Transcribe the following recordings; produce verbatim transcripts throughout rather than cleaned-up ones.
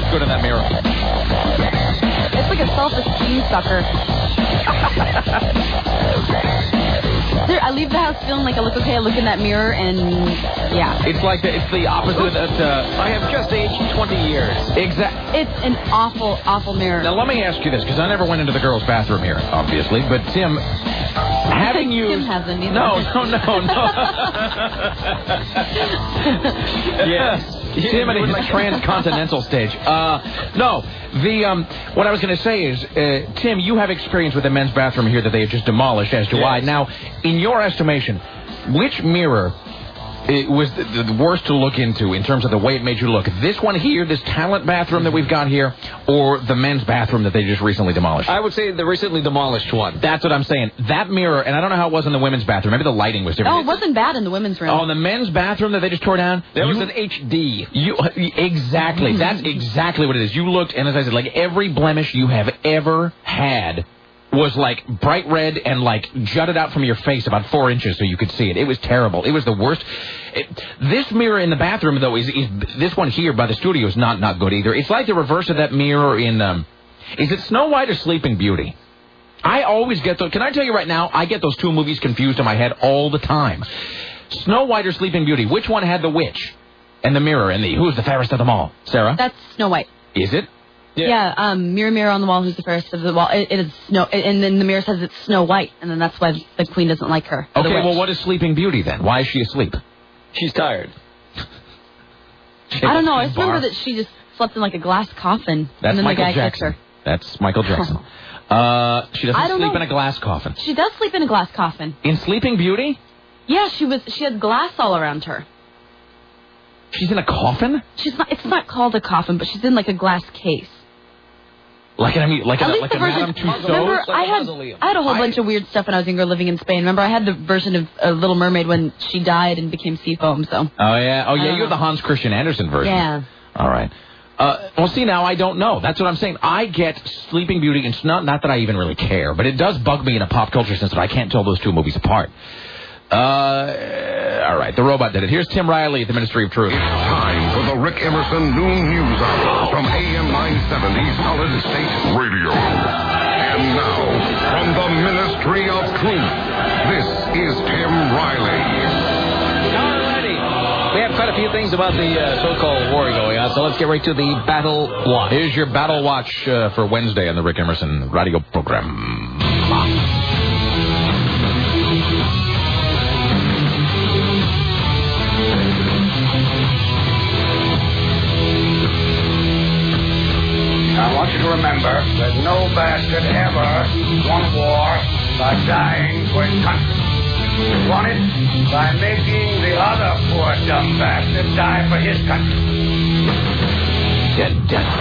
good in that mirror? It's like a self-esteem sucker. There, I leave the house feeling like I look okay. I look in that mirror and yeah. It's like the, it's the opposite of that. Uh, I have just aged twenty years. Exactly. It's an awful, awful mirror. Now let me ask you this, because I never went into the girls' bathroom here, obviously. But Tim, having used Tim hasn't either. no, no, no, no. Yes. Tim and his transcontinental stage. Uh, no, the um, what I was going to say is, uh, Tim, you have experience with the men's bathroom here that they have just demolished, as do yes. I. Now, in your estimation, which mirror it was the, the worst to look into in terms of the way it made you look? This one here, this talent bathroom that we've got here, or the men's bathroom that they just recently demolished? I would say the recently demolished one. That's what I'm saying. That mirror, and I don't know how it was in the women's bathroom. Maybe the lighting was different. Oh, it wasn't bad in the women's room. Oh, in the men's bathroom that they just tore down? That was you, an H D. You Exactly. That's exactly what it is. You looked, and as I said, like every blemish you have ever had was like bright red and like jutted out from your face about four inches so you could see it. It was terrible. It was the worst. It, this mirror in the bathroom, though, is, is this one here by the studio is not, not good either. It's like the reverse of that mirror in, um, is it Snow White or Sleeping Beauty? I always get those. Can I tell you right now, I get those two movies confused in my head all the time. Snow White or Sleeping Beauty, which one had the witch and the mirror and the, who's the fairest of them all? Sarah? That's Snow White. Is it? Yeah. yeah, um, mirror, mirror on the wall, who's the fairest of the wall? It, it is Snow, and then the mirror says it's Snow White, and then that's why the queen doesn't like her. Okay, well, what is Sleeping Beauty then? Why is she asleep? She's tired. I don't know. I just remember that she just slept in like a glass coffin. That's and then Michael the guy Jackson. Her. That's Michael Jackson. uh, she doesn't I don't sleep know. in a glass coffin. She does sleep in a glass coffin. In Sleeping Beauty? Yeah, she was. She had glass all around her. She's in a coffin? She's not. It's not called a coffin, but she's in like a glass case. Like I mean, like At a, least like the a version, Madame Tussauds? remember, like I a had mausoleum. I had a whole I, bunch of weird stuff when I was younger living in Spain. Remember, I had the version of uh, Little Mermaid when she died and became sea foam. So. Oh yeah, oh yeah, you know. have the Hans Christian Andersen version. Yeah. All right. Uh, well, see, now I don't know. That's what I'm saying. I get Sleeping Beauty, and it's not not that I even really care, but it does bug me in a pop culture sense that I can't tell those two movies apart. Uh, all right, the robot did it. Here's Tim Riley at the Ministry of Truth. It's time for the Rick Emerson Noon News Hour from A M nine seventy Solid State Radio. And now, from the Ministry of Truth, this is Tim Riley. Alrighty. We have quite a few things about the uh, so-called war going on, so let's get right to the Battle Watch. Here's your Battle Watch uh, for Wednesday on the Rick Emerson radio program. I want you to remember that no bastard ever won war by dying for his country. He won it by making the other poor dumb bastard die for his country. Dead, dead.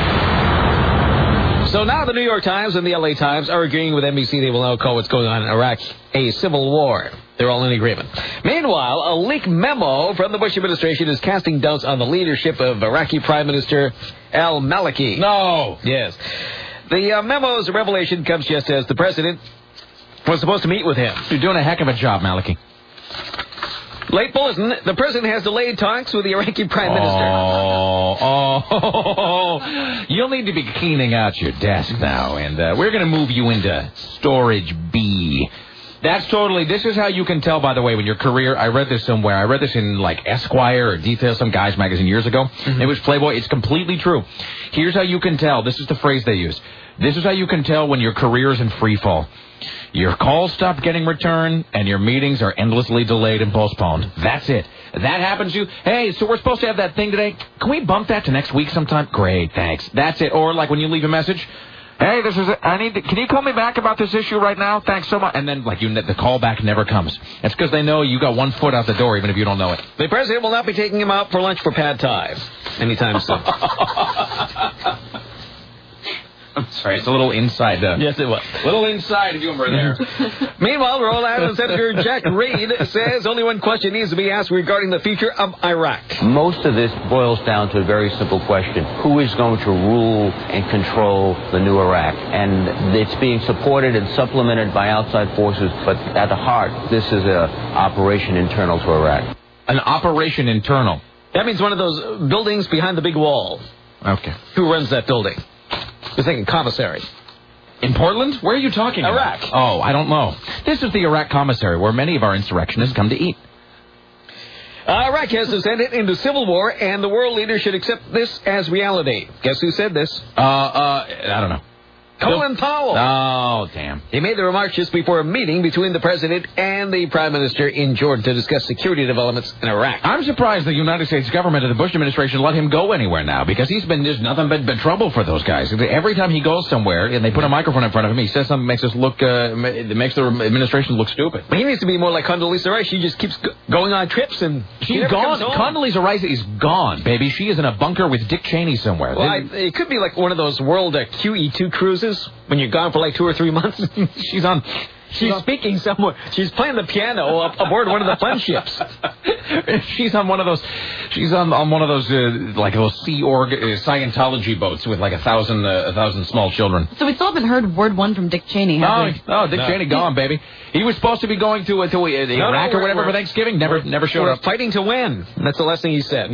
So now the New York Times and the L A Times are agreeing with N B C they will now call what's going on in Iraq a civil war. They're all in agreement. Meanwhile, a leaked memo from the Bush administration is casting doubts on the leadership of Iraqi Prime Minister al-Maliki. No. Yes. The uh, memo's revelation comes just as the president was supposed to meet with him. You're doing a heck of a job, Maliki. Late bulletin, the president has delayed talks with the Iraqi Prime Minister. Oh, oh, you'll need to be cleaning out your desk now, and uh, we're going to move you into storage B. That's totally, this is how you can tell, by the way, when your career, I read this somewhere, I read this in like Esquire or Detail, some guy's magazine years ago. Mm-hmm. It was Playboy. It's completely true. Here's how you can tell. This is the phrase they use. This is how you can tell when your career is in free fall. Your calls stop getting returned, and your meetings are endlessly delayed and postponed. That's it. That happens to you. Hey, so we're supposed to have that thing today. Can we bump that to next week sometime? Great, thanks. That's it. Or like when you leave a message, hey, this is. A, I need. To, can you call me back about this issue right now? Thanks so much. And then, like, you, the call back never comes. It's because they know you got one foot out the door, even if you don't know it. The president will not be taking him out for lunch for pad thai anytime soon. I'm sorry, it's a little inside. Uh, yes, it was. Little inside humor there. Meanwhile, Rhode Island Senator Jack Reed says only one question needs to be asked regarding the future of Iraq. Most of this boils down to a very simple question. Who is going to rule and control the new Iraq? And it's being supported and supplemented by outside forces, but at the heart, this is an operation internal to Iraq. An operation internal? That means one of those buildings behind the big wall. Okay. Who runs that building? I was thinking commissary. In Portland? Where are you talking Iraq. about? Oh, I don't know. This is the Iraq commissary where many of our insurrectionists come to eat. Uh, Iraq has descended into civil war, and the world leaders should accept this as reality. Guess who said this? Uh, uh, I don't know. Colin Powell. Oh, damn. He made the remarks just before a meeting between the president and the prime minister in Jordan to discuss security developments in Iraq. I'm surprised the United States government and the Bush administration let him go anywhere now, because he's been there's nothing but, but trouble for those guys. Every time he goes somewhere and they put a microphone in front of him, he says something that makes us look, uh, it makes the administration look stupid. He needs to be more like Condoleezza Rice. She just keeps go- going on trips and she she's never gone. comes home. Condoleezza Rice is gone, baby. She is in a bunker with Dick Cheney somewhere. Well, I, it could be like one of those world uh, Q E two cruises when you're gone for like two or three months. she's on. She's speaking somewhere. She's playing the piano up aboard one of the fun ships. She's on one of those. She's on on one of those uh, like those Sea Org uh, Scientology boats with like a thousand uh, a thousand small children. So we still haven't heard word one from Dick Cheney, have Oh, we? oh, Dick No. Cheney gone, baby. He was supposed to be going to uh, to uh, Iraq no, or whatever we're- for Thanksgiving. Never never showed We're up. fighting to win. That's the last thing he said.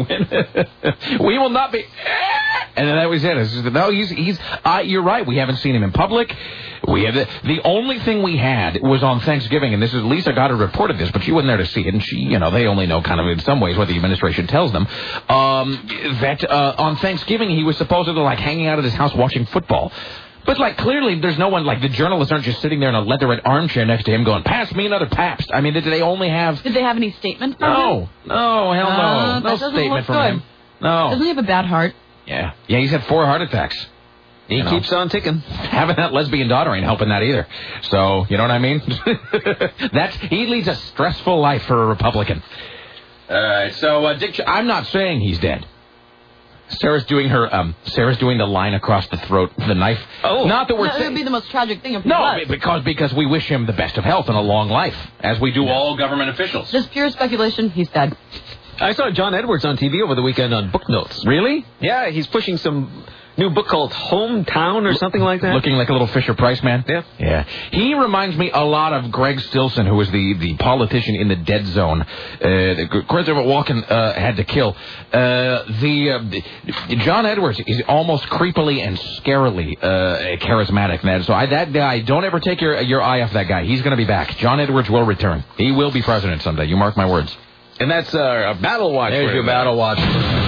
We will not be. And then that was it. It's just, no, he's he's. Uh, you're right. We haven't seen him in public. We have the, the only thing we had was on Thanksgiving, and this is Lisa Goddard reported this, but she wasn't there to see it, and she, you know, they only know kind of in some ways what the administration tells them. Um, that uh, on Thanksgiving he was supposedly like hanging out at his house watching football. But, like, clearly there's no one, like, the journalists aren't just sitting there in a leatherette armchair next to him going, pass me another Pabst. I mean, did they only have... Did they have any statement from him? No. No, hell no. Uh, no that doesn't statement look from good. him. No. Doesn't he have a bad heart? Yeah. Yeah, he's had four heart attacks. He You know. keeps on ticking. Having that lesbian daughter ain't helping that either. So, you know what I mean? That's he leads a stressful life for a Republican. All right, so uh, Dick, Ch- I'm not saying he's dead. Sarah's doing her, um, Sarah's doing the line across the throat, the knife. Oh. Not that we're No, it saying... would be the most tragic thing if he No, was. because because we wish him the best of health and a long life, as we do all government officials. Just pure speculation, he's dead. I saw John Edwards on T V over the weekend on Book Notes. Really? Yeah, he's pushing some new book called Hometown or something like that. Looking like a little Fisher-Price man? Yeah. Yeah. He reminds me a lot of Greg Stilson, who was the, the politician in the Dead Zone uh, that Christopher Walken uh, had to kill. Uh, the, uh, the John Edwards is almost creepily and scarily uh, charismatic. Man. So I, that guy, don't ever take your your eye off that guy. He's going to be back. John Edwards will return. He will be president someday. You mark my words. And that's uh, a battle watch. There's your battle watch.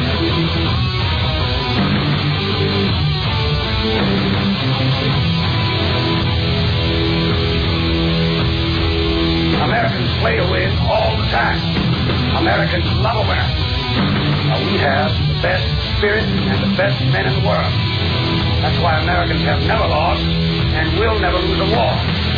Americans play to win all the time. Americans love a winner. Now, we have the best spirit and the best men in the world. That's why Americans have never lost and will never lose a war.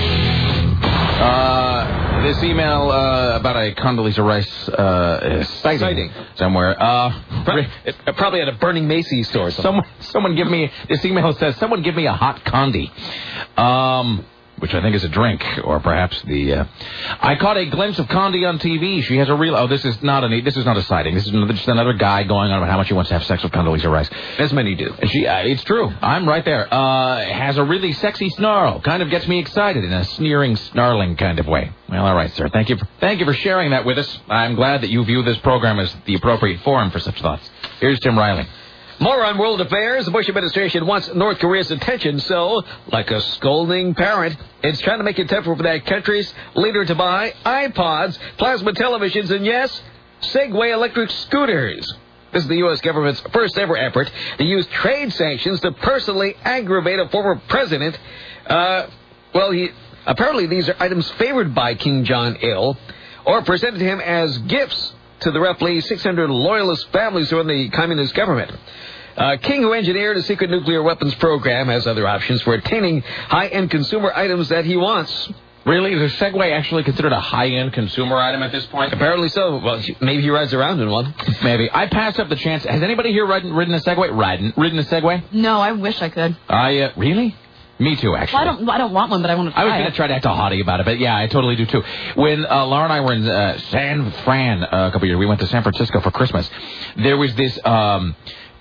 Uh, this email uh, about a Condoleezza Rice uh, sighting, Sighting. somewhere. Uh, Pro- it- probably at a burning Macy's store or something. someone, someone give me this email says someone give me a hot condi, um, which I think is a drink, or perhaps the. Uh, I caught a glimpse of Condi on T V. She has a real. Oh, this is not a. This is not a sighting. This is another, just another guy going on about how much he wants to have sex with Condoleezza Rice. As many do. And she, uh, it's true. I'm right there. Uh, has a really sexy snarl. Kind of gets me excited in a sneering, snarling kind of way. Well, all right, sir. Thank you. For, thank you for sharing that with us. I'm glad that you view this program as the appropriate forum for such thoughts. Here's Tim Riley. More on world affairs. The Bush administration wants North Korea's attention, so, like a scolding parent, it's trying to make it tougher for that country's leader to buy iPods, plasma televisions, and, yes, Segway electric scooters. This is the U S government's first ever effort to use trade sanctions to personally aggravate a former president. Uh, well, he apparently these are items favored by Kim Jong-il or presented to him as gifts to the roughly six hundred loyalist families who are in the communist government. Uh, King, who engineered a secret nuclear weapons program, has other options for attaining high-end consumer items that he wants. Really? Is a Segway actually considered a high-end consumer item at this point? Apparently so. Well, maybe he rides around in one. Maybe. I pass up the chance. Has anybody here ridden, ridden a Segway? Ridden, ridden a Segway? No, I wish I could. I, uh, really? Me too, actually. Well, I don't. I don't want one, but I want to try I was going it. to try to act a hottie about it, but yeah, I totally do too. When uh, Laura and I were in uh, San Fran uh, a couple of years, we went to San Francisco for Christmas. There was this um,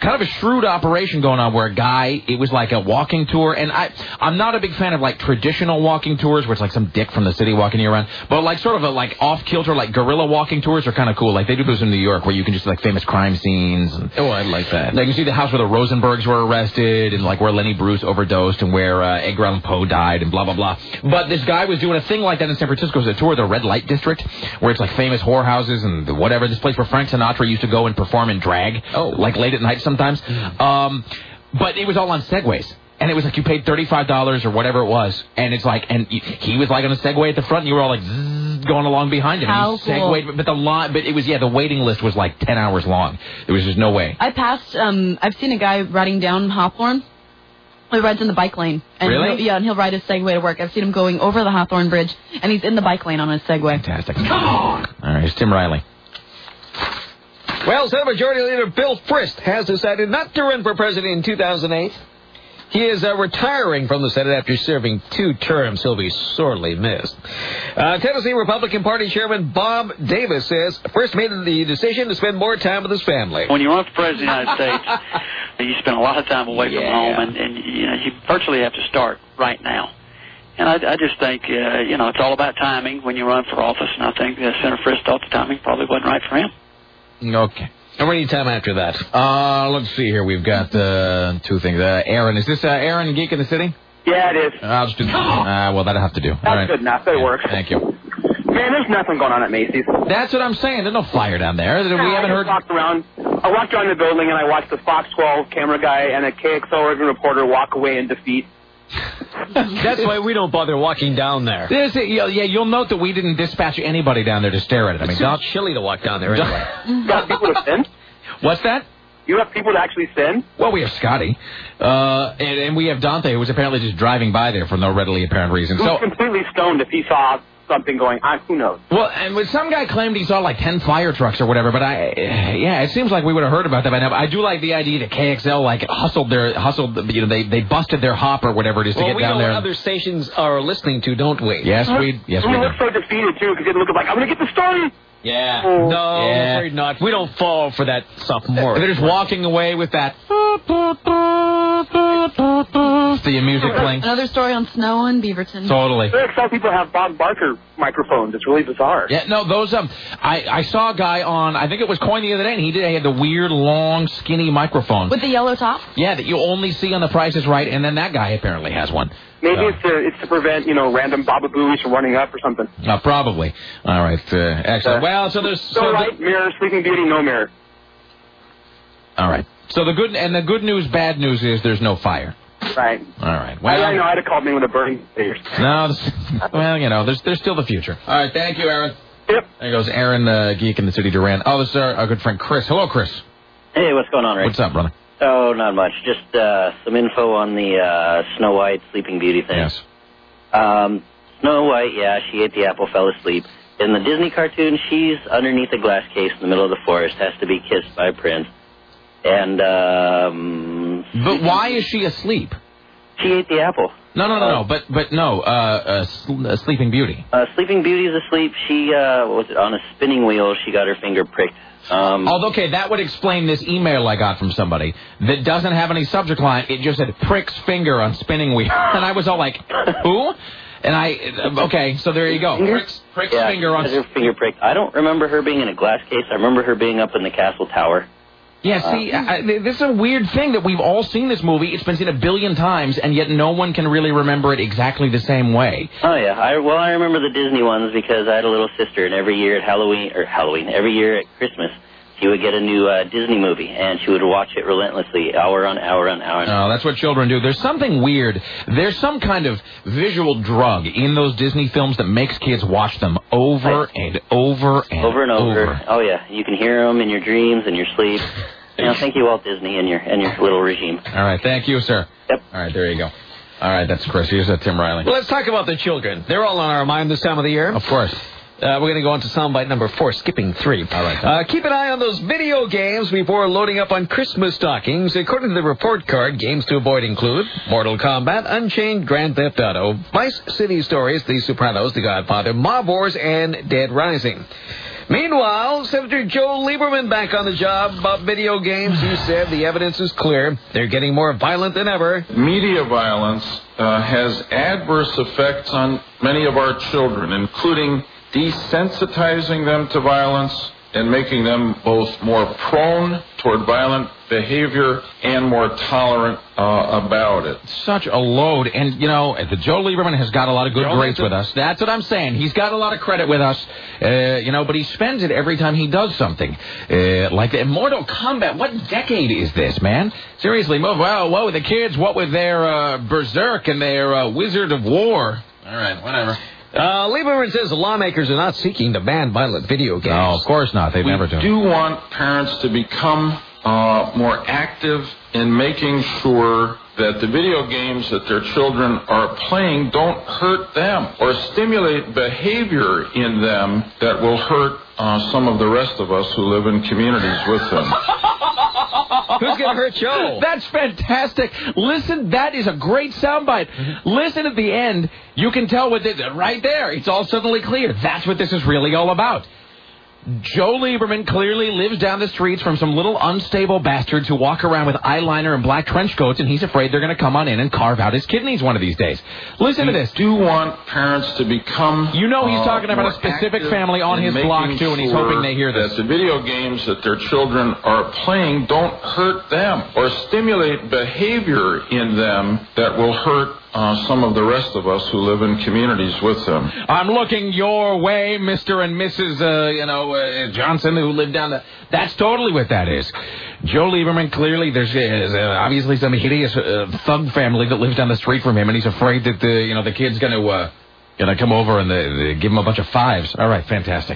kind of a shrewd operation going on where a guy, it was like a walking tour, and I, I'm not a big fan of like traditional walking tours where it's like some dick from the city walking you around, but like sort of a like off-kilter, like guerrilla walking tours are kind of cool. Like they do those in New York where you can just like famous crime scenes. And, oh, I like that. Like you see the house where the Rosenbergs were arrested and like where Lenny Bruce overdosed and where uh, Edgar Allan Poe died and blah, blah, blah. But this guy was doing a thing like that in San Francisco. It was a tour of the Red Light District where it's like famous whorehouses and whatever. This place where Frank Sinatra used to go and perform in drag, oh. like late at night sometimes. Mm. Um, but it was all on Segways. And it was like you paid thirty-five dollars or whatever it was. And it's like, and he was like on a Segway at the front and you were all like zzz, going along behind him. How and he cool. segued, but the line, but it was, yeah, the waiting list was like ten hours long. There was just no way. I passed, um, I've seen a guy riding down Hawthorne. He rides in the bike lane. And really? He'll, yeah, and he'll ride his Segway to work. I've seen him going over the Hawthorne Bridge, and he's in the bike lane on his Segway. Fantastic. Come on! All right, here's Tim Riley. Well, Senate Majority Leader Bill Frist has decided not to run for president in two thousand eight. He is uh, retiring from the Senate after serving two terms. He'll be sorely missed. Uh, Tennessee Republican Party Chairman Bob Davis says Frist made the decision to spend more time with his family. When you run for president of the United States, you spend a lot of time away yeah. from home, and, and you know you virtually have to start right now. And I, I just think, uh, you know, it's all about timing when you run for office, and I think uh, Senator Frist thought the timing probably wasn't right for him. Okay. How many time after that? Uh, let's see here. We've got uh, two things. Uh, Aaron, is this uh, Aaron, Geek in the City? Yeah, it is. Uh, I'll just do. Uh, well, that'll have to do. That's All right. good enough. That yeah, works. Thank you. Man, there's nothing going on at Macy's. That's what I'm saying. There's no fire down there. We yeah, haven't I heard. Walked around. I walked around the building and I watched the Fox twelve camera guy and a K X L urban reporter walk away in defeat. That's why we don't bother walking down there. There's a, yeah, you'll note that we didn't dispatch anybody down there to stare at it. I mean, it's Don, chilly to walk down there anyway. You got people to sin? What's that? You have people to actually sin? Well, we have Scotty, uh, and, and we have Dante, who was apparently just driving by there for no readily apparent reason. Who's So completely stoned if he saw something going on. Who knows? Well, and when some guy claimed he saw like ten fire trucks or whatever, but I, yeah, it seems like we would have heard about that by now. But I do like the idea that K X L like hustled their hustled, you know, they they busted their hop or whatever it is to well, get we down know there. What other stations are listening to, don't we? Yes, we yes we We do. look so defeated too because they look like I'm going to get the story. Yeah. Oh. No, Yeah. we're not. We don't fall for that sophomore. They're just walking away with that. The music playing. Another story on snow in Beaverton. Totally. K X L people have Bob Barker microphones. It's really bizarre. Yeah, no, those um, I, I saw a guy on, I think it was Coin the other day, and he did. He had the weird, long, skinny microphone. With the yellow top? Yeah, that you only see on The Price is Right, and then that guy apparently has one. Maybe So. it's to it's to prevent you know random bababooies from running up or something. Uh, probably. All right. Uh, excellent. Uh, well, so there's So, so right, the, mirror, Sleeping Beauty, no mirror. all right. So the good and the good news, bad news is there's no fire. Right. All right. Well, I, I know. I'd have called me with a burning face. No. This, well, you know, there's there's still the future. All right. Thank you, Aaron. Yep. There goes Aaron, uh, Geek in the City, Duran. Oh, this is our, our good friend Chris. Hello, Chris. Hey, what's going on, Ray? What's up, brother? Oh, not much. Just uh, some info on the uh, Snow White Sleeping Beauty thing. Yes. Um, Snow White, yeah, she ate the apple, fell asleep. In the Disney cartoon, she's underneath a glass case in the middle of the forest, has to be kissed by a prince. And, um... But why is she asleep? She ate the apple. No, no, no, uh, no. But but no. Uh, uh, sl- uh, Sleeping Beauty. Uh, Sleeping Beauty's asleep. She, uh, what was it, on a spinning wheel, she got her finger pricked. Um, Although, okay, that would explain this email I got from somebody that doesn't have any subject line. It just said pricks finger on spinning wheel. And I was all like, who? And I, okay, so there you go. Pricks, pricks yeah, finger on... she had her finger pricked. I don't remember her being in a glass case. I remember her being up in the castle tower. Yeah, see, uh, I, this is a weird thing that we've all seen this movie. It's been seen a billion times, and yet no one can really remember it exactly the same way. Oh, yeah. I, well, I remember the Disney ones because I had a little sister, and every year at Halloween, or Halloween, every year at Christmas, she would get a new uh, Disney movie, and she would watch it relentlessly, hour on hour on hour. Oh, that's what children do. There's something weird. There's some kind of visual drug in those Disney films that makes kids watch them over and over and over and over. over. Oh, yeah. You can hear them in your dreams and your sleep. You know, thank you, Walt Disney, and your and your little regime. All right, thank you, sir. Yep. All right, there you go. All right, that's Chris. Here's uh, Tim Riley. Well, let's talk about the children. They're all on our mind this time of the year. Of course. Uh, we're going to go on to soundbite number four, skipping three. All right. Uh, keep an eye on those video games before loading up on Christmas stockings. According to the report card, games to avoid include Mortal Kombat, Unchained, Grand Theft Auto, Vice City Stories, The Sopranos, The Godfather, Mob Wars, and Dead Rising. Meanwhile, Senator Joe Lieberman back on the job about video games. He said the evidence is clear. They're getting more violent than ever. Media violence uh, has adverse effects on many of our children, including desensitizing them to violence and making them both more prone toward violent behavior and more tolerant uh, about it. Such a load. And, you know, the Joe Lieberman has got a lot of good Joe grades Lieberman. with us. That's what I'm saying. He's got a lot of credit with us, uh, you know, but he spends it every time he does something. Uh, like the Mortal Kombat. What decade is this, man? Seriously, well, what with the kids? What with their uh, Berserk and their uh, Wizard of War? All right, whatever. Uh, Lieberman says lawmakers are not seeking to ban violent video games. No, of course not. They've we never done. do want parents to become uh, more active in making sure that the video games that their children are playing don't hurt them or stimulate behavior in them that will hurt uh, some of the rest of us who live in communities with them. Who's going to hurt Joe? That's fantastic. Listen, that is a great soundbite. Listen at the end. You can tell with it right there. It's all suddenly clear. That's what this is really all about. Joe Lieberman clearly lives down the streets from some little unstable bastards who walk around with eyeliner and black trench coats, and he's afraid they're going to come on in and carve out his kidneys one of these days. Listen we to this. do want parents to become... You know he's uh, talking about a more specific active family on in his making block, too, and he's sure hoping they hear this. that the video games that their children are playing don't hurt them or stimulate behavior in them that will hurt Uh, some of the rest of us who live in communities with them. I'm looking your way, Mister and Missus Uh, you know, uh, Johnson, who live down the... That's totally what that is. Joe Lieberman, clearly, there's uh, obviously some hideous uh, thug family that lives down the street from him, and he's afraid that, the, you know, the kid's going to uh, gonna come over and they, they give him a bunch of fives. All right, fantastic.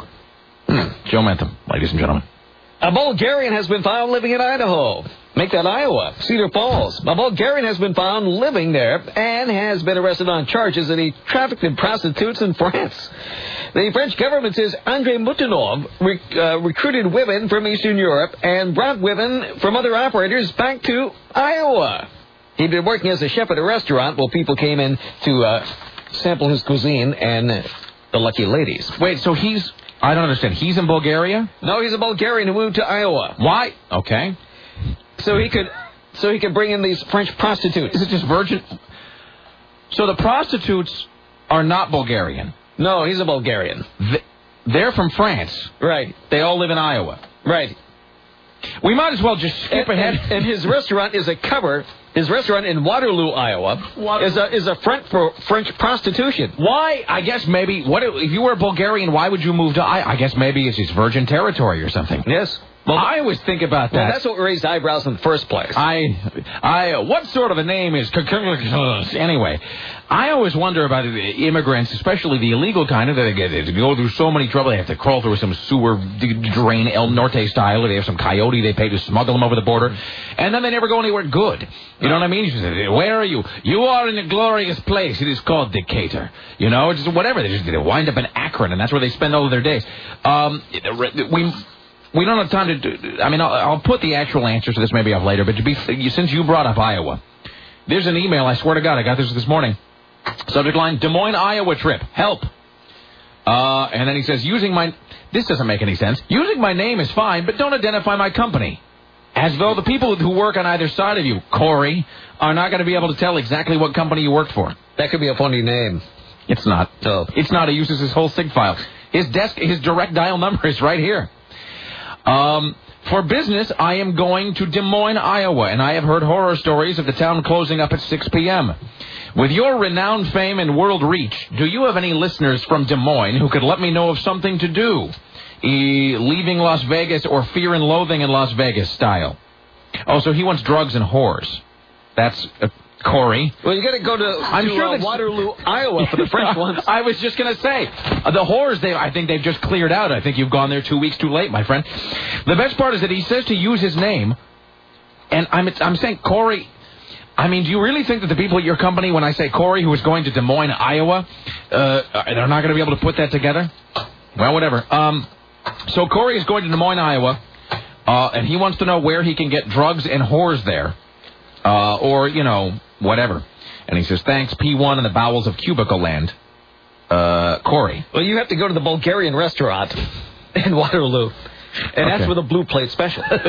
Joe Mentham, ladies and gentlemen. A Bulgarian has been found living in Idaho. Make that Iowa, Cedar Falls. A Bulgarian has been found living there and has been arrested on charges that he trafficked in prostitutes in France. The French government says Andrei Mutinov rec- uh, recruited women from Eastern Europe and brought women from other operators back to Iowa. He'd been working as a chef at a restaurant while people came in to uh, sample his cuisine and uh, the lucky ladies. Wait, so he's... I don't understand. He's in Bulgaria? No, he's a Bulgarian who moved to Iowa. Why? Okay. So he could, so he could bring in these French prostitutes. Is it just virgin? So the prostitutes are not Bulgarian. No, he's a Bulgarian. They're from France. Right. They all live in Iowa. Right. We might as well just skip and, ahead. And, and his restaurant is a cover. His restaurant in Waterloo, Iowa, Waterloo. is a is a front for French prostitution. Why? I guess maybe. What if you were a Bulgarian? Why would you move to Iowa? I guess maybe it's just virgin territory or something. Yes. Well, I always think about that. Well, that's what raised eyebrows in the first place. I, I, what sort of a name is... Anyway, I always wonder about immigrants, especially the illegal kind of, they get they go through so many trouble. They have to crawl through some sewer drain, El Norte style, or they have some coyote they pay to smuggle them over the border, and then they never go anywhere good. You know what I mean? You say, where are you? You are in a glorious place. It is called Decatur. You know, just whatever. They just they wind up in Akron, and that's where they spend all of their days. Um, we... We don't have time to do... I mean, I'll, I'll put the actual answers to this maybe up later, but to be, since you brought up Iowa, there's an email, I swear to God, I got this this morning. Subject line, Des Moines, Iowa trip. Help. Uh, and then he says, using my... This doesn't make any sense. Using my name is fine, but don't identify my company. As though the people who work on either side of you, Corey, are not going to be able to tell exactly what company you worked for. That could be a funny name. It's not. Oh. It's not. He uses his whole SIG file. His desk, his direct dial number is right here. Um, for business, I am going to Des Moines, Iowa, and I have heard horror stories of the town closing up at six p.m. With your renowned fame and world reach, do you have any listeners from Des Moines who could let me know of something to do? E- leaving Las Vegas or Fear and Loathing in Las Vegas style. Oh, so he wants drugs and whores. That's... Uh, Corey. Well, you got to go to, I'm to sure uh, Waterloo, Iowa for the French ones. I was just going to say, uh, the whores, they, I think they've just cleared out. I think you've gone there two weeks too late, my friend. The best part is that he says to use his name, and I'm, I'm saying, Corey, I mean, do you really think that the people at your company, when I say Corey, who is going to Des Moines, Iowa, uh, they're not going to be able to put that together? Well, whatever. Um, so Corey is going to Des Moines, Iowa, uh, and he wants to know where he can get drugs and whores there. Uh, or, you know, whatever. And he says, thanks, P one in the bowels of Cubicle Land. Uh, Corey. Well, you have to go to the Bulgarian restaurant. in Waterloo. And Okay. that's with a blue plate special. uh,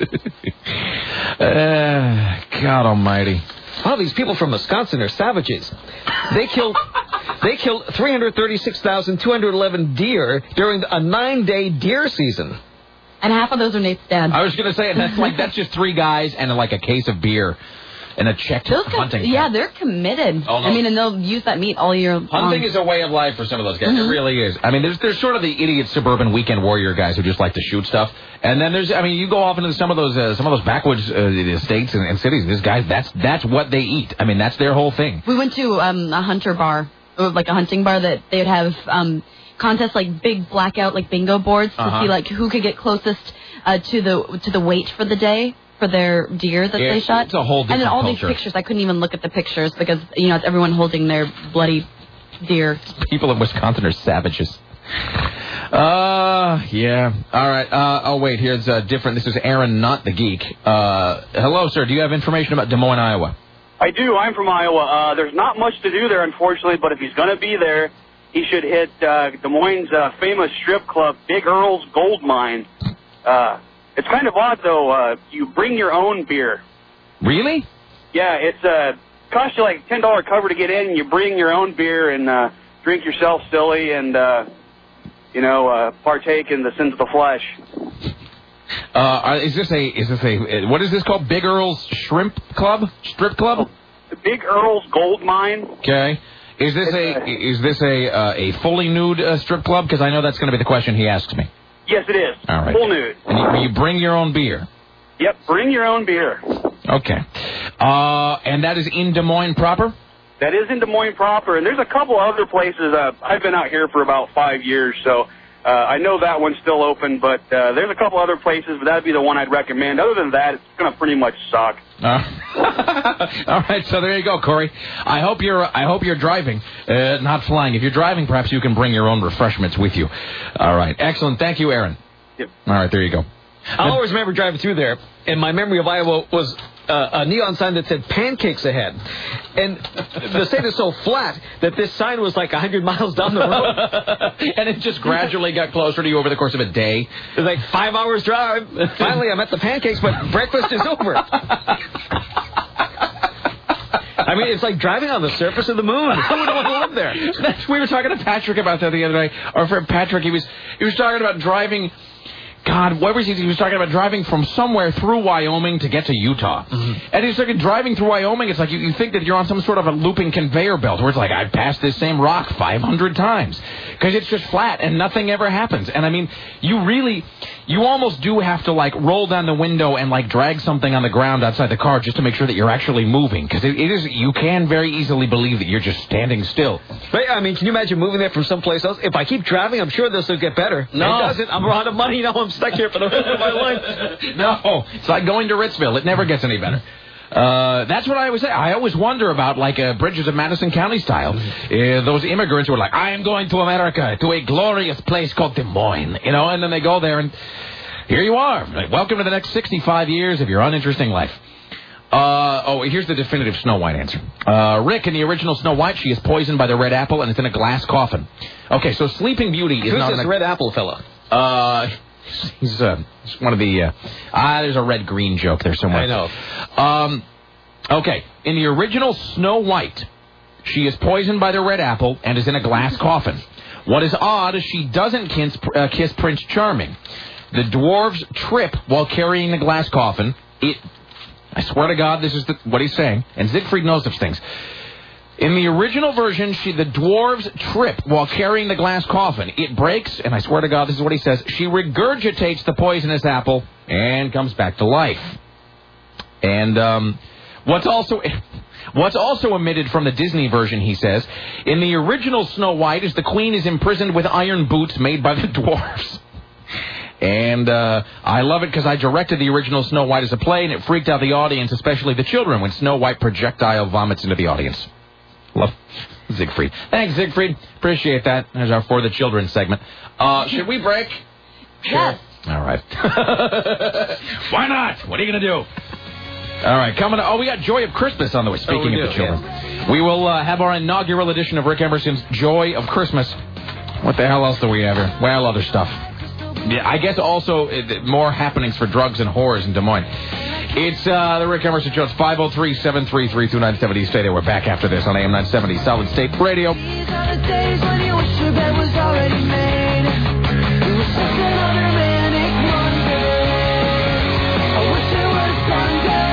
God almighty. Wow, these people from Wisconsin are savages. They killed they killed three hundred thirty-six thousand two hundred eleven deer during a nine-day deer season. And half of those are Nate's dad. I was going to say, that's like that's just three guys and like a case of beer and a checked Those guys, hunting. yeah, they're committed. Oh, no. I mean, and they'll use that meat all year long. Hunting is a way of life for some of those guys. Mm-hmm. It really is. I mean, there's there's sort of the idiot suburban weekend warrior guys who just like to shoot stuff, and then there's, I mean, you go off into some of those uh, some of those backwoods uh, states and, and cities. These guys, that's that's what they eat. I mean, that's their whole thing. We went to um, a hunter bar, or like a hunting bar that they'd have um, contests, like big blackout, like bingo boards to Uh-huh. see like who could get closest uh, to the to the weight for the day for their deer that Yeah, they shot. it's a whole And then different all culture. these pictures, I couldn't even look at the pictures because you know it's everyone holding their bloody deer. People in Wisconsin are savages. Uh, yeah. All right. Uh, oh, wait. Here's uh, different. This is Aaron, not the geek. Uh, hello, sir. Do you have information about Des Moines, Iowa? I do. I'm from Iowa. Uh, there's not much to do there, unfortunately, but if he's going to be there, he should hit uh, Des Moines' uh, famous strip club, Big Earl's Gold Mine. Uh, it's kind of odd, though. Uh, you bring your own beer. Really? Yeah, it's uh, costs you like ten dollars cover to get in, and you bring your own beer and uh, drink yourself silly and, uh, you know, uh, partake in the sins of the flesh. Uh, are- is this a, is this a, what is this called? Big Earl's Shrimp Club? Strip Club? The Big Earl's Gold Mine. Okay. Is this a, is this a, uh, a fully nude uh, strip club? Because I know that's going to be the question he asks me. Yes, it is. All right. Full nude. And you, you bring your own beer. Yep, bring your own beer. Okay. Uh, and that is in Des Moines proper? That is in Des Moines proper, and there's a couple other places. Uh, I've been out here for about five years, so uh, I know that one's still open, but uh, there's a couple other places, but that would be the one I'd recommend. Other than that, it's going to pretty much suck. Uh, all right, so there you go, Corey. I hope you're I hope you're driving, uh, not flying. If you're driving, perhaps you can bring your own refreshments with you. All right, excellent. Thank you, Aaron. Yep. All right, there you go. I'll always remember driving through there, and my memory of Iowa was uh, a neon sign that said pancakes ahead. And the state is so flat that this sign was like one hundred miles down the road. And it just gradually got closer to you over the course of a day. It was like five hours drive. Finally, I'm at the pancakes, but breakfast is over. I mean, it's like driving on the surface of the moon. Who would want to live there? That's, we were talking to Patrick about that the other day. Our friend Patrick, he was he was talking about driving. God, what was he? He was talking about driving from somewhere through Wyoming to get to Utah. Mm-hmm. And he's like, driving through Wyoming, it's like you, you think that you're on some sort of a looping conveyor belt where it's like, I've passed this same rock five hundred times. Because it's just flat and nothing ever happens. And I mean, you really, you almost do have to like roll down the window and like drag something on the ground outside the car just to make sure that you're actually moving. Because it, it is, you can very easily believe that you're just standing still. But, I mean, can you imagine moving there from someplace else? If I keep driving, I'm sure this will get better. No. It doesn't. I'm out of money now. I'm stuck here for the rest of my life. No, it's like going to Ritzville. It never gets any better. Uh, that's what I always say. I always wonder about, like, uh, Bridges of Madison County style. Uh, those immigrants who are like, I am going to America, to a glorious place called Des Moines. You know, and then they go there and here you are. Like, welcome to the next sixty-five years of your uninteresting life. Uh, oh, here's the definitive Snow White answer. Uh, Rick, in the original Snow White, she is poisoned by the red apple and it's in a glass coffin. Okay, so Sleeping Beauty is Who's not this in a... red apple fella? Uh... He's uh, one of the... Uh, ah, there's a red-green joke there somewhere. I know. Um, okay, in the original Snow White, she is poisoned by the red apple and is in a glass coffin. What is odd is she doesn't kiss, uh, kiss Prince Charming. The dwarves trip while carrying the glass coffin. It... I swear to God, this is the, what he's saying. And Siegfried knows such things. In the original version, she, the dwarves trip while carrying the glass coffin. It breaks, and I swear to God, this is what he says. She regurgitates the poisonous apple and comes back to life. And um, what's also what's also omitted from the Disney version, he says, in the original Snow White, is the queen is imprisoned with iron boots made by the dwarves. And uh, I love it because I directed the original Snow White as a play, and it freaked out the audience, especially the children, when Snow White projectile vomits into the audience. Love Siegfried. Thanks, Siegfried. Appreciate that. There's our For the Children segment. Uh, should we break? Yes. All right. Why not? What are you going to do? All right, coming up. Oh, we got Joy of Christmas on the way. Speaking oh, we of do, the children. Yeah. We will uh, have our inaugural edition of Rick Emerson's Joy of Christmas. What the hell else do we have here? Well, other stuff. yeah, I guess also uh, more happenings for drugs and whores in Des Moines. It's uh, the Rick Emerson Show. It's five oh three, seven three three, two nine seven oh. Stay there. We're back after this on A M nine seventy Solid State Radio. These are the days when you wish your bed was already made. You were just another manic Monday. I wish it was Sunday.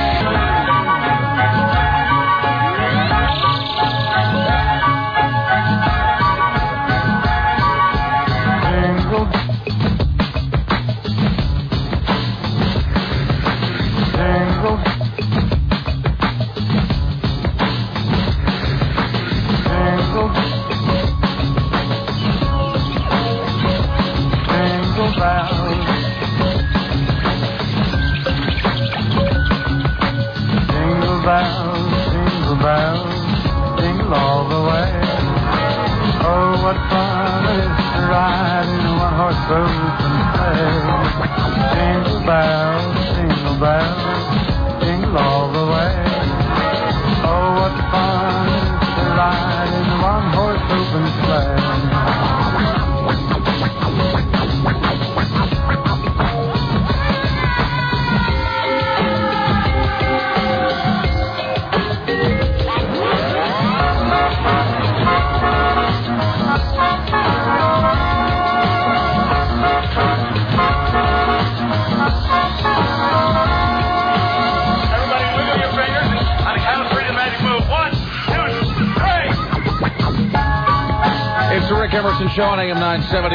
Emerson Show on A M nine seventy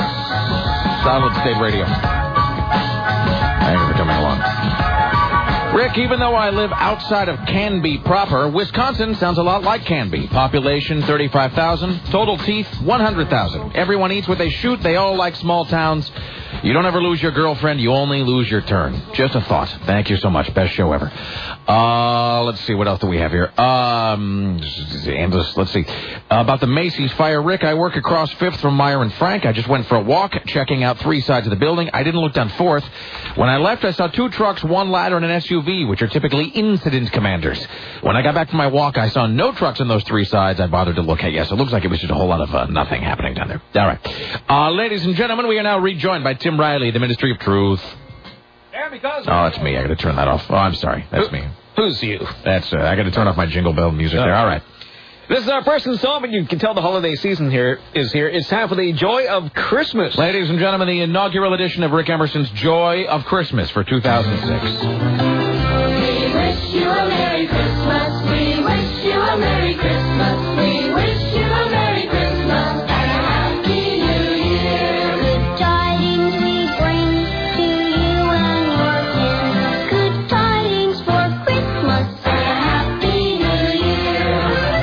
Solid State Radio. Thank you for coming along. Rick, even though I live outside of Canby proper, Wisconsin sounds a lot like Canby. Population thirty-five thousand, total teeth one hundred thousand. Everyone eats what they shoot. They all like small towns. You don't ever lose your girlfriend. You only lose your turn. Just a thought. Thank you so much. Best show ever. Uh, let's see. What else do we have here? Um, endless. Let's see. Uh, about the Macy's fire. Rick, I work across Fifth from Meyer and Frank. I just went for a walk, checking out three sides of the building. I didn't look down Fourth. When I left, I saw two trucks, one ladder, and an S U V, which are typically incident commanders. When I got back from my walk, I saw no trucks on those three sides. I bothered to look. Hey, yes, it looks like it was just a whole lot of uh, nothing happening down there. All right. Uh, ladies and gentlemen, we are now rejoined by Tim Riley, the Ministry of Truth. Yeah, because... Oh, that's me. I got to turn that off. Oh, I'm sorry. That's Who, me. Who's you? That's, uh, I got to turn off my Jingle Bell music oh. there. All right. This is our first installment. You can tell the holiday season here is here. It's time for the Joy of Christmas. Ladies and gentlemen, the inaugural edition of Rick Emerson's Joy of Christmas for two thousand six. We wish you a Merry Christmas. We wish you a Merry Christmas. We wish you a Merry Christmas and a Happy New Year. Good tidings we bring to you and your kin. Good tidings for Christmas and a Happy New Year.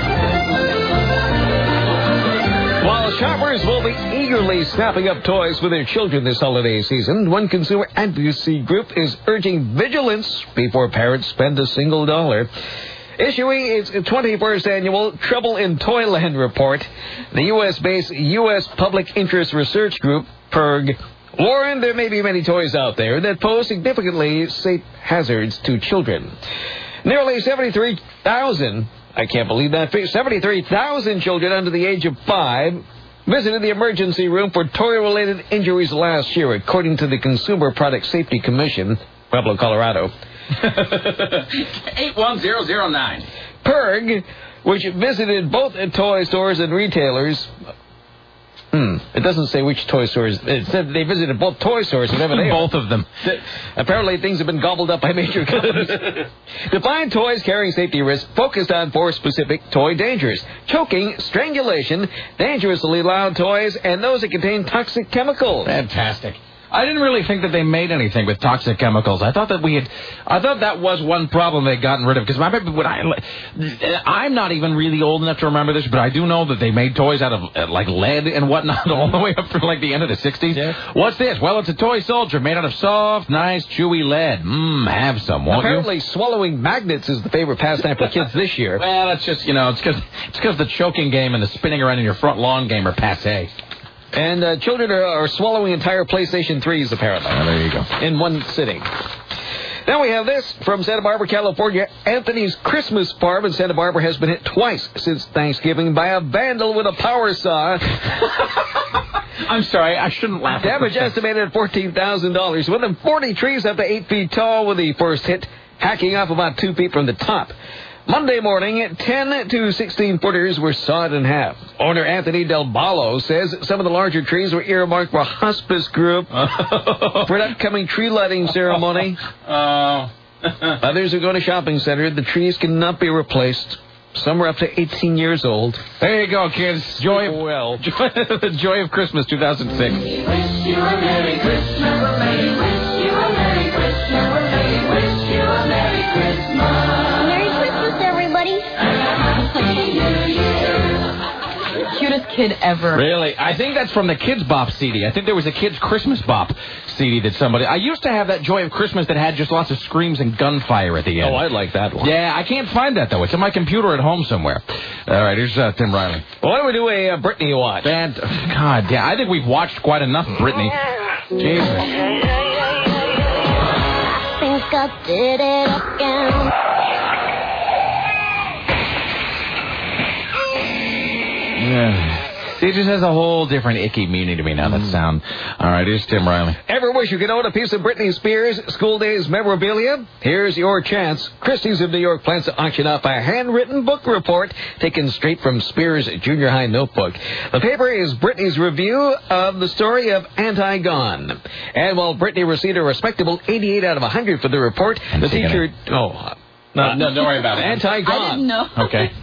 While shoppers will be eagerly snapping up toys for their children this holiday season, one consumer advocacy group is urging vigilance before parents spend a single dollar. Issuing its twenty-first annual Trouble in Toyland report, the U S-based U S Public Interest Research Group, P I R G, warned there may be many toys out there that pose significantly safe hazards to children. Nearly seventy-three thousand, I can't believe that, seventy-three thousand children under the age of five visited the emergency room for toy-related injuries last year, according to the Consumer Product Safety Commission, Pueblo, Colorado. eight one zero zero nine. P I R G, which visited both toy stores and retailers. Hmm. It doesn't say which toy stores. It said they visited both toy stores, whatever they both are. of them. Apparently, things have been gobbled up by major companies. To find toys carrying safety risks focused on four specific toy dangers: choking, strangulation, dangerously loud toys, and those that contain toxic chemicals. Fantastic. I didn't really think that they made anything with toxic chemicals. I thought that we had, I thought that was one problem they'd gotten rid of. Because I remember when I, I'm not even really old enough to remember this, but I do know that they made toys out of uh, like lead and whatnot all the way up through like the end of the sixties. Yeah. What's this? Well, it's a toy soldier made out of soft, nice, chewy lead. Mmm, have some, won't Apparently, you? swallowing magnets is the favorite pastime for kids this year. Well, it's just, you know, it's because it's because the choking game and the spinning around in your front lawn game are passé. And uh, children are, are swallowing entire PlayStation threes, apparently. Oh, there you go. In one sitting. Now we have this from Santa Barbara, California. Anthony's Christmas farm in Santa Barbara has been hit twice since Thanksgiving by a vandal with a power saw. I'm sorry, I shouldn't laugh. Damage estimated at fourteen thousand dollars. More than forty trees up to eight feet tall with the first hit, hacking off about two feet from the top. Monday morning, ten to sixteen footers were sawed in half. Owner Anthony Del Ballo says some of the larger trees were earmarked for a hospice group for an upcoming tree lighting ceremony. Oh. Others are going to shopping center. The trees cannot be replaced. Some are up to eighteen years old. There you go, kids. Joy of, well. joy, the joy of Christmas two thousand six. We wish you a Merry Christmas. We wish you a Merry Christmas. We wish you a Merry Christmas. Merry Christmas, everybody. Happy New Year. Cutest kid ever. Really? I think that's from the Kids Bop C D. I think there was a Kids Christmas Bop C D that somebody... I used to have that Joy of Christmas that had just lots of screams and gunfire at the end. Oh, I like that one. Yeah, I can't find that, though. It's on my computer at home somewhere. All right, here's uh, Tim Riley. Well, why don't we do a uh, Britney watch? And, God, yeah, I think we've watched quite enough Britney. Jesus. I think I did it again. Yeah. See, it just has a whole different icky meaning to me now, that sound. All right, here's Tim Riley. Ever wish you could own a piece of Britney Spears School Days memorabilia? Here's your chance. Christie's of New York plans to auction off a handwritten book report taken straight from Spears' junior high notebook. The paper is Britney's review of the story of Anti-Gone. And while Britney received a respectable eighty-eight out of one hundred for the report, I'm the taking teacher... it. Oh... No, no, don't worry about it. Anti-Gone. I didn't know.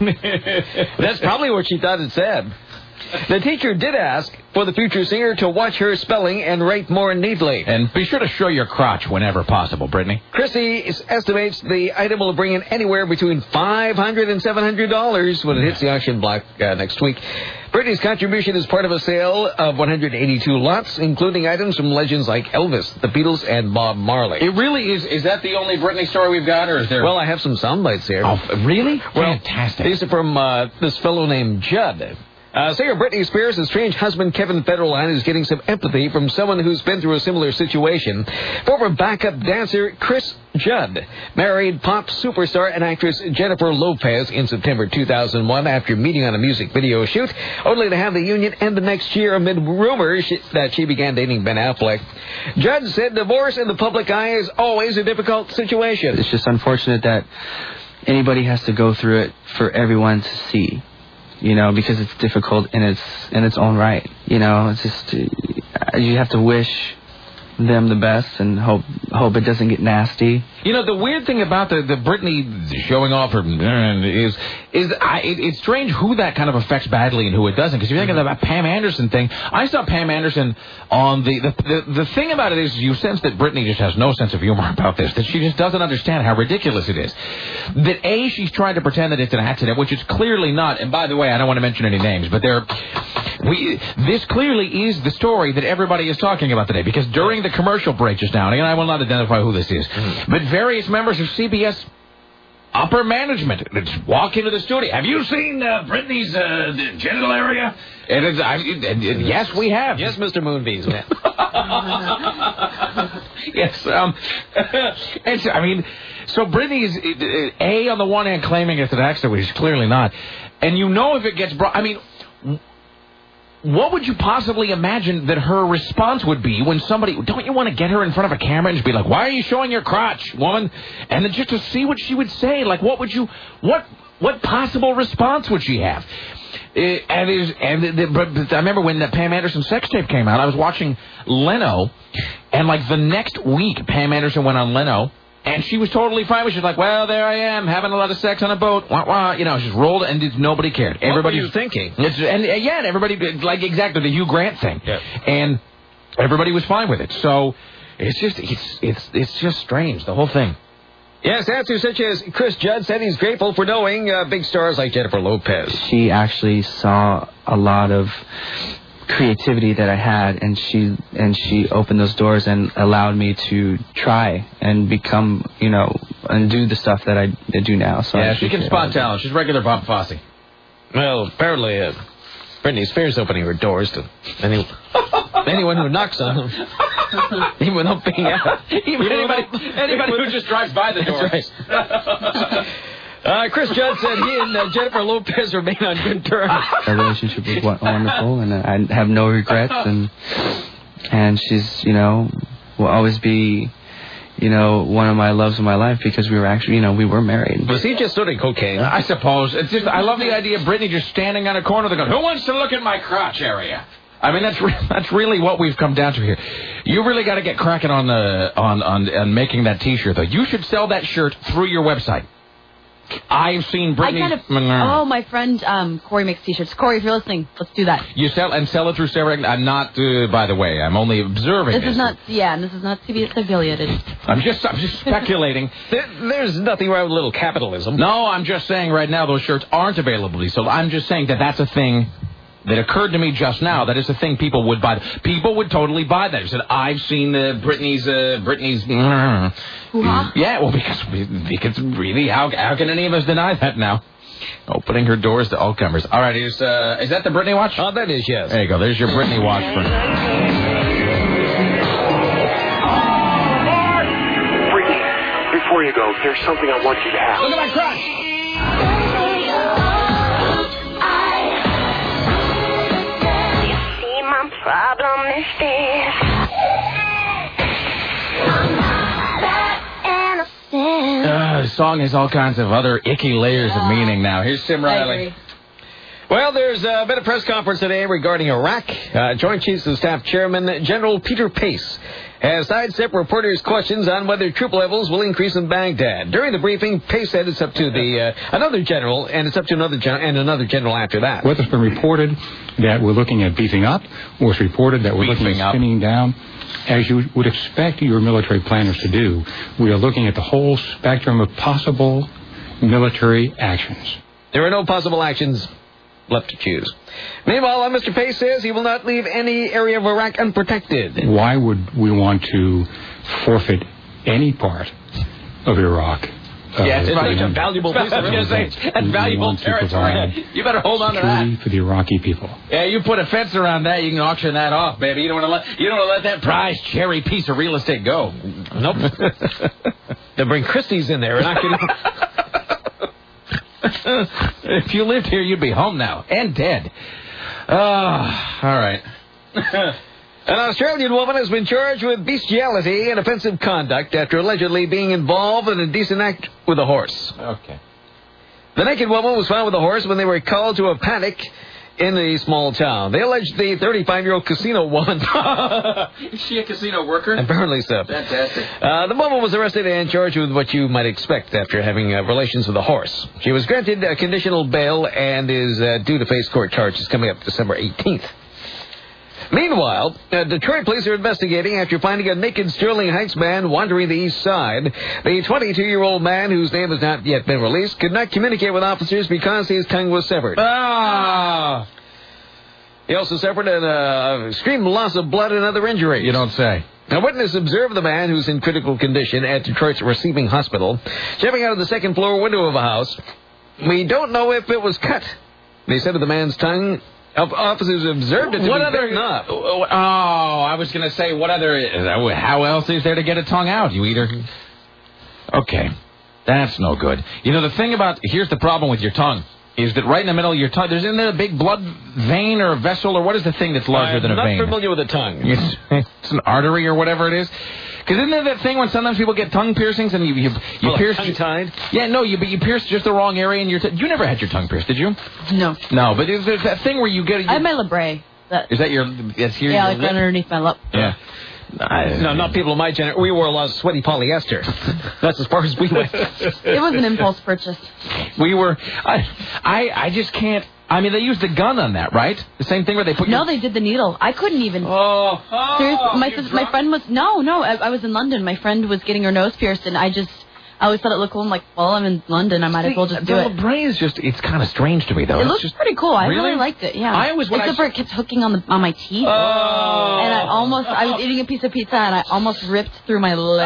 Okay. That's probably what she thought it said. The teacher did ask for the future singer to watch her spelling and write more neatly. And be sure to show your crotch whenever possible, Brittany. Christie estimates the item will bring in anywhere between five hundred dollars and seven hundred dollars when it hits the auction block uh, next week. Britney's contribution is part of a sale of one hundred eighty-two lots, including items from legends like Elvis, the Beatles, and Bob Marley. It really is. Is that the only Britney story we've got, or is there... Well, I have some sound bites here. Oh, really? Well, fantastic. These are from uh, this fellow named Judd. Uh, singer Britney Spears' estranged husband Kevin Federline is getting some empathy from someone who's been through a similar situation. Former backup dancer Chris Judd married pop superstar and actress Jennifer Lopez in September two thousand one after meeting on a music video shoot, only to have the union end the next year amid rumors that she began dating Ben Affleck. Judd said divorce in the public eye is always a difficult situation. It's just unfortunate that anybody has to go through it for everyone to see. You know, because it's difficult in its in its own right. You know, it's just uh, you have to wish them the best and hope hope it doesn't get nasty. You know, the weird thing about the, the Britney showing off her is is I, it, it's strange who that kind of affects badly and who it doesn't. Because you're thinking about Pam Anderson thing. I saw Pam Anderson on the, the the the thing about it is you sense that Britney just has no sense of humor about this. That she just doesn't understand how ridiculous it is. That A, she's trying to pretend that it's an accident, which it's clearly not. And by the way, I don't want to mention any names, but there, we this clearly is the story that everybody is talking about today. Because during the commercial break just now, and again, I will not identify who this is, but various members of C B S upper management just walk into the studio. Have you seen uh, Britney's uh, genital area? And it's, I, it, it, it, yes, we have. Yes, Mister Moonbees. Yes. Um, and so, I mean, so Britney's uh, A, on the one hand, claiming it's an accident, which is clearly not. And you know if it gets brought... I mean... What would you possibly imagine that her response would be when somebody... Don't you want to get her in front of a camera and just be like, why are you showing your crotch, woman? And then just to see what she would say. Like, what would you... What what possible response would she have? Uh, and is and the, but, but I remember when the Pam Anderson sex tape came out, I was watching Leno, and like the next week, Pam Anderson went on Leno, and she was totally fine. She was like, well, there I am, having a lot of sex on a boat. Wah, wah. You know, she just rolled, and it, nobody cared. Everybody was thinking. It's, and, uh, yeah, and everybody, like exactly the Hugh Grant thing. Yeah. And everybody was fine with it. So it's just, it's, it's, it's just strange, the whole thing. Yes, answers such as Chris Judd said he's grateful for knowing uh, big stars like Jennifer Lopez. She actually saw a lot of creativity that I had, and she and she opened those doors and allowed me to try and become, you know, and do the stuff that I, I do now. So yeah, she can spot talent. She's regular Bob Fosse. Well, apparently, uh, Britney Spears opening her doors to any, anyone who knocks on them. Even without being out. Even anybody, anybody who just drives by the door. That's right. Uh, Chris Judd said he and uh, Jennifer Lopez remain on good terms. Our relationship was wo- wonderful, and I have no regrets. And and she's, you know, will always be, you know, one of my loves of my life because we were actually, you know, we were married. Was he just doing cocaine? I suppose. It's just I love the idea of Brittany just standing on a corner. They're going, who wants to look at my crotch area? I mean, that's re- that's really what we've come down to here. You really got to get cracking on the on, on on making that T-shirt, though. You should sell that shirt through your website. I've seen Brittany. I kind of, oh, my friend um, Corey makes T-shirts. Corey, if you're listening, let's do that. You sell and sell it through Sarah. I'm not, uh, by the way. I'm only observing. This this is not, yeah, and this is not to be affiliated. I'm just, I'm just speculating. There, there's nothing wrong with a little capitalism. No, I'm just saying right now those shirts aren't available. So I'm just saying that that's a thing that occurred to me just now. That is a thing people would buy. People would totally buy that. He said, I've seen uh, Britney's, uh, Britney's. Mm, yeah, well, because because really, how how can any of us deny that now? Opening her doors to all comers. All right, is uh, is that the Britney watch? Oh, that is, yes. There you go. There's your Britney watch for. Britney, before you go, there's something I want you to have. Look at my crotch. Problem is this. I'm not that innocent. Uh, the song has all kinds of other icky layers of meaning now. Here's Tim Riley. Well, there's uh, been a press conference today regarding Iraq. Uh, Joint Chiefs of Staff Chairman General Peter Pace has sidestepped reporters' questions on whether troop levels will increase in Baghdad. During the briefing, Pace said it's up to the uh, another general, and it's up to another gen- and another general after that. Whether it's been reported that we're looking at beefing up, or it's reported that we're Beefing looking at up. spinning down, as you would expect your military planners to do, we are looking at the whole spectrum of possible military actions. There are no possible actions left to choose. Meanwhile, uh, Mister Pace says he will not leave any area of Iraq unprotected. Why would we want to forfeit any part of Iraq? Uh, Yeah, it's for such the- a valuable piece of real estate and We valuable want to territory. provide You better hold on to security that. for the Iraqi people. Yeah, you put a fence around that, you can auction that off, baby. You don't want to let you don't want to let that prized cherry piece of real estate go. Nope. They'll bring Christie's in there and I can. If you lived here, you'd be home now and dead. Oh, all right. An Australian woman has been charged with bestiality and offensive conduct after allegedly being involved in a indecent act with a horse. Okay. The naked woman was found with a horse when they were called to a panic in the small town. They alleged the thirty-five-year-old casino woman. Is she a casino worker? Apparently so. Fantastic. Uh, the woman was arrested and charged with what you might expect after having uh, relations with a horse. She was granted a conditional bail and is uh, due to face court charges coming up December eighteenth. Meanwhile, uh, Detroit police are investigating after finding a naked Sterling Heights man wandering the east side. The twenty-two-year-old man, whose name has not yet been released, could not communicate with officers because his tongue was severed. Ah! He also suffered an uh, extreme loss of blood and other injuries. You don't say. A witness observed the man, who's in critical condition at Detroit's receiving hospital, jumping out of the second-floor window of a house. We don't know if it was cut, they said of the man's tongue. Officers observed it to What be other? bitten up. Oh, I was going to say, what other? How else is there to get a tongue out? You either. Okay, that's no good. You know the thing about here's the problem with your tongue is that right in the middle of your tongue, there's in there a big blood vein or a vessel or what is the thing that's larger I'm than a not vein? familiar with the tongue. It's, it's an artery or whatever it is. Because isn't there that thing when sometimes people get tongue piercings and you you, you Oh, pierce tongue-tied? Yeah, no, you but you pierce just the wrong area in your. T- you never had your tongue pierced, did you? No. No, but is there that thing where you get? You, I have my labret. That, is that your? That's here. yeah, your like lip? right underneath my lip. Yeah. I, No, not people of my generation. We wore a lot of sweaty polyester. That's as far as we went. It was an impulse purchase. We were. I, I, I just can't. I mean, they used the gun on that, right? The same thing where they put. No, your, they did the needle. I couldn't even. Oh, oh Seriously, my you sis- my friend was no, no. I, I was in London. My friend was getting her nose pierced, and I just. I always thought it looked cool. I'm like, well, I'm in London. I might as well just do the it. labret is just. It's kind of strange to me, though. It It's looks just, pretty cool. I Really? really liked it. Yeah. I always- when Except I- for it kept hooking on the on my teeth. Oh. And I almost. I was eating a piece of pizza and I almost ripped through my lip.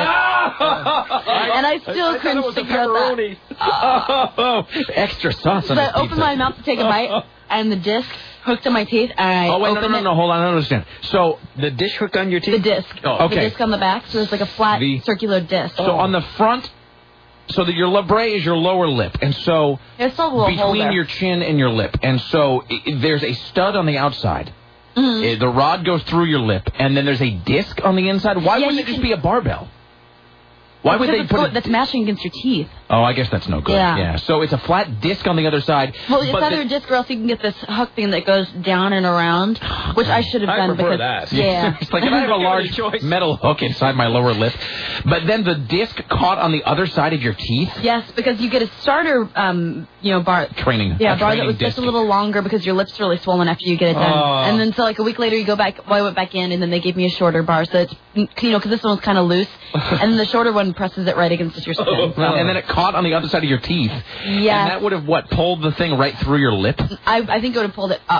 And I still couldn't figure out that. Oh, extra sauce So on I the opened pizza. my mouth to take a bite, and the disc hooked on my teeth. And I Oh wait, no, opened no, no, it. no, hold on, I don't understand. So The dish hook on your The teeth? disc. Oh, okay. The disc on the back. So there's like a flat The- circular disc. So on the front so that your labret is your lower lip, and so There's still a little hole between there. your chin and your lip, and so i i- there's a stud on the outside. Mhm. Uh, The rod goes through your lip, and then there's a disc on the inside. Why Yeah, wouldn't you it just can- be a barbell? Why would they Because put it's it? that's mashing against your teeth? Oh, I guess that's no good. Yeah. So it's a flat disc on the other side. Well, it's but either the- a disc or else you can get this hook thing that goes down and around, which I should have I done. prefer because, that. Yeah. It's like if I have a large metal hook inside my lower lip, but then the disc caught on the other side of your teeth. Yes, because you get a starter, um, you know, bar. Training. Yeah, a bar that training was disc. just a little longer because your lips are really swollen after you get it done. Oh. And then so like a week later you go back, well, I went back in and then they gave me a shorter bar. So it's, you know, because this one's kind of loose. And then the shorter one presses it right against your skin. And then it caught on the other side of your teeth. Yeah. And that would have, what, pulled the thing right through your lip? I, I think it would have pulled it up.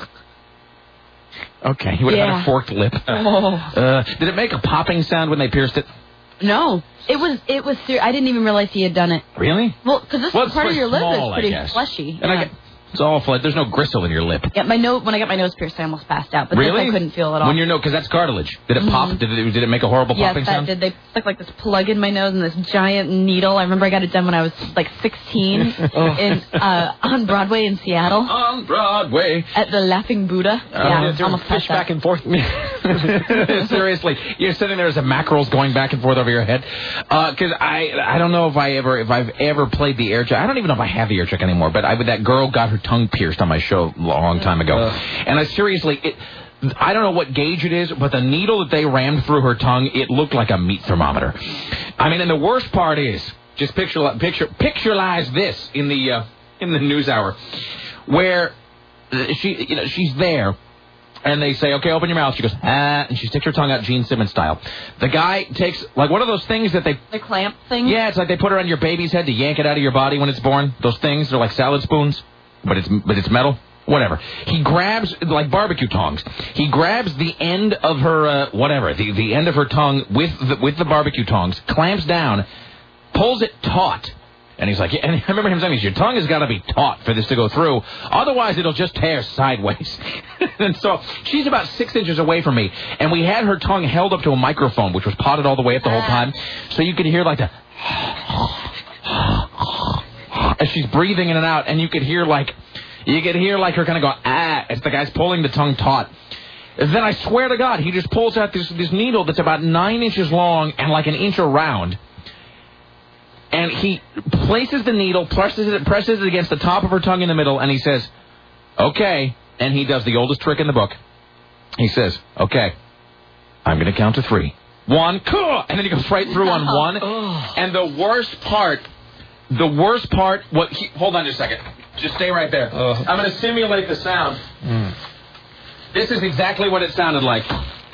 Okay, you would have Yeah. had a forked lip. Oh. Uh, did it make a popping sound when they pierced it? No. It was, it was, ser- I didn't even realize he had done it. Really? Well, because this Well, it's part of pretty your lip small, is I pretty guess. fleshy. And I yeah. get, it's all flat. There's no gristle in your lip. Yeah, my nose, when I got my nose pierced, I almost passed out. But Really? this I couldn't feel at all. When your nose, because that's cartilage. Did it pop? Did it, did it make a horrible Yes, popping that sound? did. They stuck like this plug in my nose and this giant needle. I remember I got it done when I was like sixteen Oh. in uh, on Broadway in Seattle. On Broadway. At the Laughing Buddha. yeah, almost passed out. and forth. Seriously, you're sitting there as a mackerel's going back and forth over your head. Because I, I don't know if I ever, if I've ever played the air check. I don't even know if I have the air check anymore. But I, that girl got her tongue pierced on my show a long time ago, and I seriously, it, I don't know what gauge it is, but the needle that they rammed through her tongue, it looked like a meat thermometer. I mean, and the worst part is, just picture, picture, pictureize this in the uh, in the news hour, where she, you know, she's there. And they say, okay, open your mouth. She goes, ah, and she sticks her tongue out Gene Simmons style. The guy takes, like, one of those things that they... The clamp thing? Yeah, it's like they put it on your baby's head to yank it out of your body when it's born. Those things, they're like salad spoons, but it's but it's metal. Whatever. He grabs, like barbecue tongs, he grabs the end of her, uh, whatever, the, the end of her tongue with the, with the barbecue tongs, clamps down, pulls it taut. And he's like, and I remember him saying, your tongue has got to be taut for this to go through. Otherwise, it'll just tear sideways. And so she's about six inches away from me. And we had her tongue held up to a microphone, which was potted all the way up the whole time. So you could hear like the... as she's breathing in and out. And you could hear like... You could hear like her kind of go, ah, as the guy's pulling the tongue taut. Then I swear to God, he just pulls out this, this needle that's about nine inches long and like an inch around. And he places the needle, presses it, presses it against the top of her tongue in the middle, and he says, okay. And he does the oldest trick in the book. He says, okay, I'm going to count to three. One, cool. And then he goes right through on one. And the worst part, the worst part, what? He, hold on just a second. Just stay right there. I'm going to simulate the sound. Mm. This is exactly what it sounded like.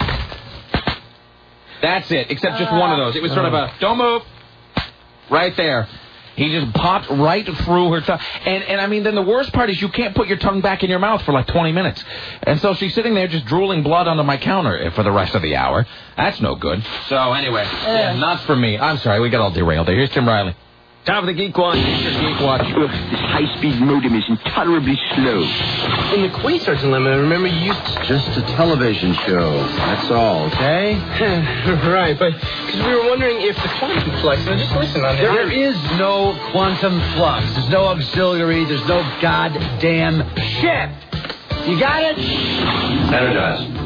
That's it, except just one of those. It was sort of a, don't move. Right there. He just popped right through her tongue. And, and I mean, then the worst part is you can't put your tongue back in your mouth for like twenty minutes. And so she's sitting there just drooling blood onto my counter for the rest of the hour. That's no good. So anyway, yeah, not for me. I'm sorry, we got all derailed there. Here's Tim Riley. Time for the Geek Watch. Geek Watch. This high-speed modem is intolerably slow. In the Queen Starts Unlimited, remember you used to... Just a television show. That's all, okay? Right, but because we were wondering if the quantum flux... Now, just listen on There There is no quantum flux. There's no auxiliary. There's no goddamn shit. You got it? Energize.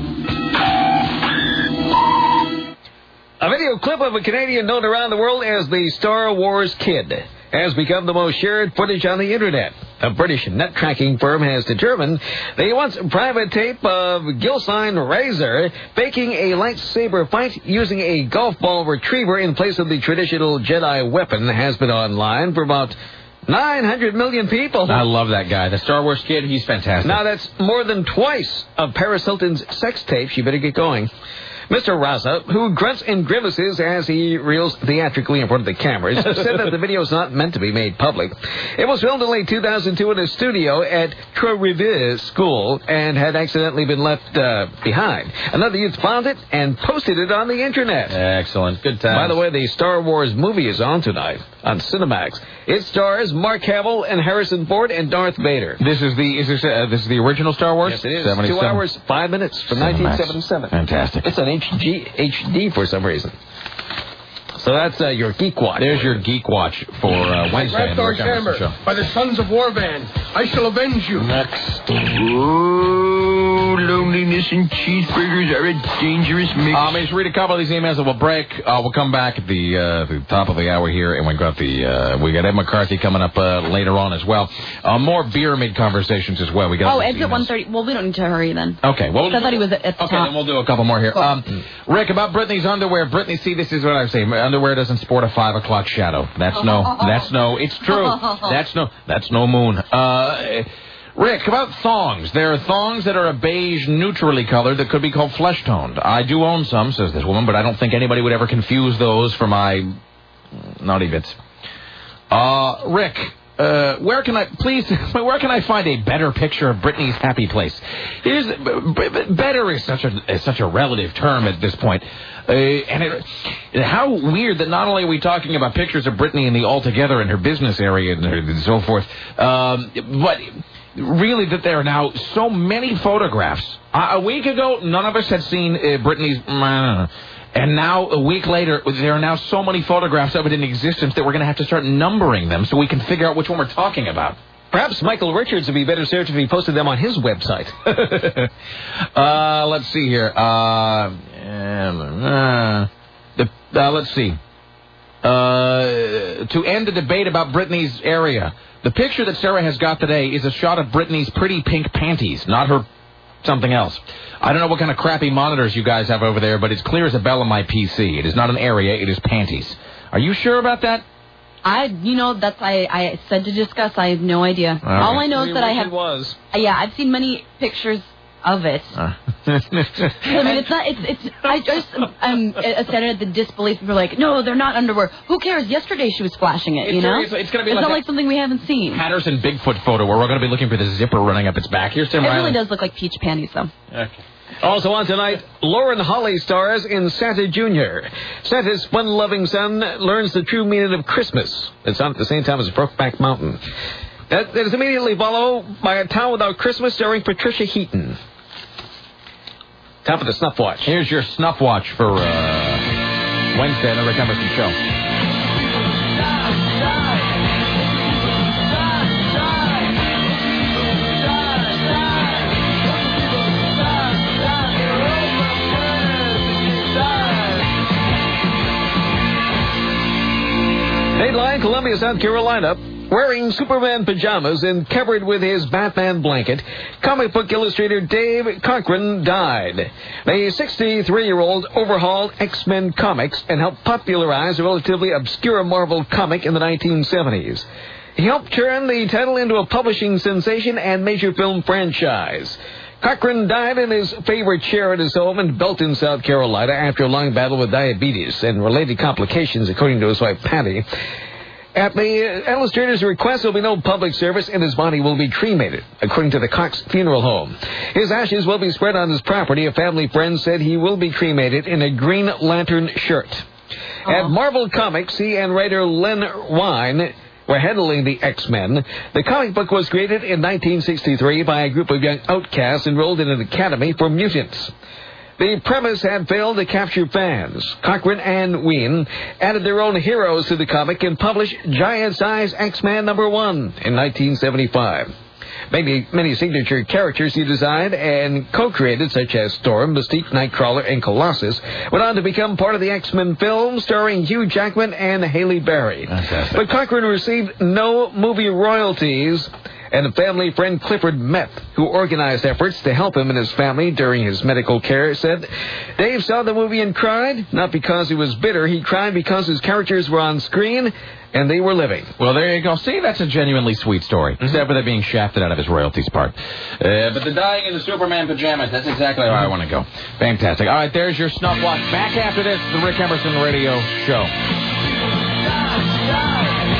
A video clip of a Canadian known around the world as the Star Wars Kid has become the most shared footage on the Internet. A British net tracking firm has determined that once private tape of Gilsine Razor faking a lightsaber fight using a golf ball retriever in place of the traditional Jedi weapon has been online for about nine hundred million people. I love that guy. The Star Wars Kid, he's fantastic. Now, that's more than twice of Paris Hilton's sex tapes. You better get going. Mister Raza, who grunts and grimaces as he reels theatrically in front of the cameras, said that the video is not meant to be made public. It was filmed in late two thousand two in a studio at Trois-Rivières School and had accidentally been left uh, behind. Another youth found it and posted it on the Internet. Excellent. Good time. By the way, the Star Wars movie is on tonight on Cinemax. It stars Mark Hamill and Harrison Ford and Darth Vader. This is the is this, uh, this is the original Star Wars? Yes, it is. seventy-seven. Two hours, five minutes from Cinemax. nineteen seventy-seven. Fantastic. It's an H G, H D for some reason. So that's uh, your Geek Watch. There's your Geek Watch for uh, Wednesday. in the Raptor Rick Emerson Chamber Show. by the Sons of War Band. I shall avenge you. Next. Oh, loneliness and cheeseburgers are a dangerous mix. Um, just read a couple of these emails and we'll break. Uh, we'll come back at the, uh, the top of the hour here, and we got the uh, we got Ed McCarthy coming up uh, later on as well. Uh, more beer mid conversations as well. We got Oh, Ed's at one thirty. Well, we don't need to hurry then. Okay, well, I thought he was at, at the okay, top. then we'll do a couple more here. Cool. Um, Rick, about Britney's underwear. Britney, see, this is what I'm saying. Underwear doesn't sport a five o'clock shadow. That's no. That's no. It's true. That's no. That's no moon. Uh, Rick, about thongs. There are thongs that are a beige, neutrally colored that could be called flesh-toned. I do own some, says this woman, but I don't think anybody would ever confuse those for my naughty bits. Uh, Rick, uh, where can I, please, where can I find a better picture of Britney's happy place? Here's, b- b- better is such a is such a relative term at this point. Uh, and it, how weird that not only are we talking about pictures of Britney in the altogether in her business area and, her, and so forth, um, but really that there are now so many photographs. Uh, a week ago, none of us had seen uh, Britney's... Uh, and now, a week later, there are now so many photographs of it in existence that we're going to have to start numbering them so we can figure out which one we're talking about. Perhaps Michael Richards would be better served if he posted them on his website. uh, let's see here. Uh, uh, the, uh, let's see. Uh, to end the debate about Britney's area, the picture that Sarah has got today is a shot of Britney's pretty pink panties, not her something else. I don't know what kind of crappy monitors you guys have over there, but it's clear as a bell on my P C. It is not an area, it is panties. Are you sure about that? I, you know, that's I, I said to discuss. I have no idea. Okay. All I know is that I have. Was. Yeah, I've seen many pictures of it. Uh. I mean, it's not. It's. It's. I just. I'm standing at the disbelief. People are like, no, they're not underwear. Who cares? Yesterday she was flashing it. It's You know. it's, it's going to be It's like not a like something we haven't seen. Patterson Bigfoot photo where we're going to be looking for the zipper running up its back. Here's Tim It Riley. really does look like peach panties, though. Okay. Also on tonight, Lauren Holly stars in Santa Junior Santa's fun-loving son learns the true meaning of Christmas. It's on at the same time as Brokeback Mountain. That, that is immediately followed by A Town Without Christmas starring Patricia Heaton. Time for the Snuff Watch. Here's your Snuff Watch for uh, Wednesday on the Rick Emerson Show. Dateline, Columbia, South Carolina. Wearing Superman pajamas and covered with his Batman blanket, comic book illustrator Dave Cochran died. The sixty-three-year-old overhauled X-Men comics and helped popularize a relatively obscure Marvel comic in the nineteen seventies. He helped turn the title into a publishing sensation and major film franchise. Cochran died in his favorite chair at his home in Belton, South Carolina, after a long battle with diabetes and related complications, according to his wife, Patty. At the illustrator's request, there will be no public service, and his body will be cremated, according to the Cox Funeral Home. His ashes will be spread on his property. A family friend said he will be cremated in a Green Lantern shirt. Uh-huh. At Marvel Comics, he and writer Len Wein were handling the X-Men. The comic book was created in nineteen sixty-three by a group of young outcasts enrolled in an academy for mutants. The premise had failed to capture fans. Cochran and Ween added their own heroes to the comic and published Giant-Size X-Man number one in nineteen seventy-five. Many, many signature characters he designed and co-created, such as Storm, Mystique, Nightcrawler, and Colossus, went on to become part of the X-Men film starring Hugh Jackman and Halle Berry. Fantastic. But Cochran received no movie royalties, and a family friend, Clifford Meth, who organized efforts to help him and his family during his medical care, said, Dave saw the movie and cried, not because he was bitter. He cried because his characters were on screen and they were living. Well, there you go. See, that's a genuinely sweet story, mm-hmm. except for that being shafted out of his royalties part. Uh, but the dying in the Superman pajamas, that's exactly where I want to go. Fantastic. All right, there's your Snuff Watch. Back after this, the Rick Emerson Radio Show.